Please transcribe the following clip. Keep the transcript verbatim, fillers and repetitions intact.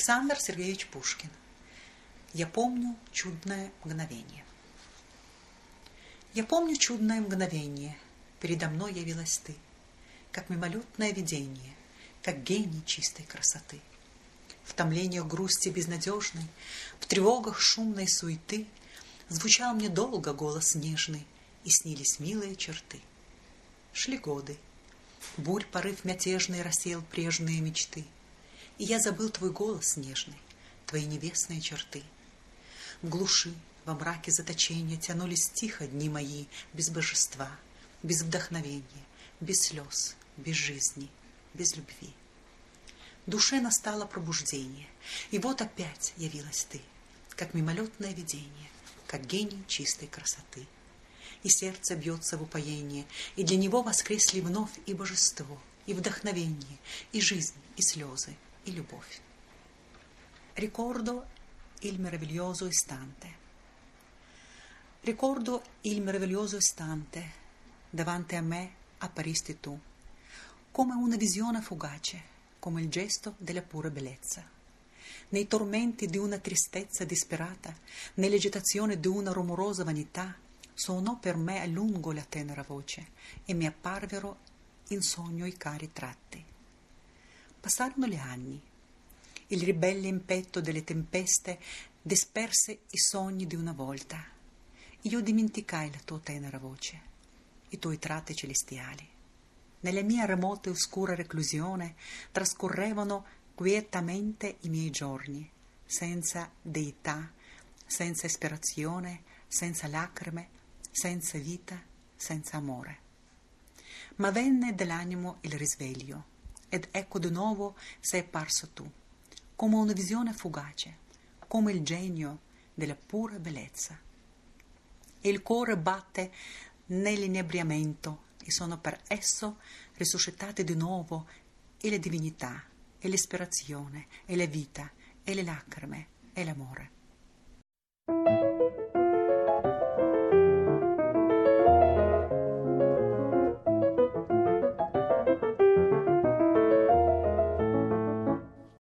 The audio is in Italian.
Александр Сергеевич Пушкин. Я помню чудное мгновение. Я помню чудное мгновение, передо мной явилась ты, как мимолетное видение, как гений чистой красоты. В томлениях грусти безнадежной, в тревогах шумной суеты звучал мне долго голос нежный, и снились милые черты. Шли годы, бурь порыв мятежный рассеял прежние мечты, и я забыл твой голос нежный, твои небесные черты. В глуши, во мраке заточения тянулись тихо дни мои, без божества, без вдохновения, без слез, без жизни, без любви. Душе настало пробуждение, и вот опять явилась ты, как мимолетное видение, как гений чистой красоты. И сердце бьется в упоении, и для него воскресли вновь и божество, и вдохновение, и жизнь, и слезы, и любовь. Ricordo il meraviglioso istante. Ricordo il meraviglioso istante, davanti a me apparisti tu, come una visione fugace, come il gesto della pura bellezza. Nei tormenti di una tristezza disperata, nell'agitazione di una rumorosa vanità, suonò per me a lungo la tenera voce e mi apparvero in sogno i cari tratti. Passarono gli anni. Il ribelle impetto delle tempeste disperse i sogni di una volta. Io dimenticai la tua tenera voce, i tuoi tratti celestiali. Nella mia remota e oscura reclusione trascorrevano quietamente i miei giorni, senza deità, senza ispirazione, senza lacrime, senza vita, senza amore. Ma venne dell'animo il risveglio, ed ecco di nuovo sei apparso tu, come una visione fugace, come il genio della pura bellezza. E il cuore batte nell'inebriamento, e sono per esso risuscitate di nuovo e la divinità, e l'ispirazione, e la vita, e le lacrime, e l'amore.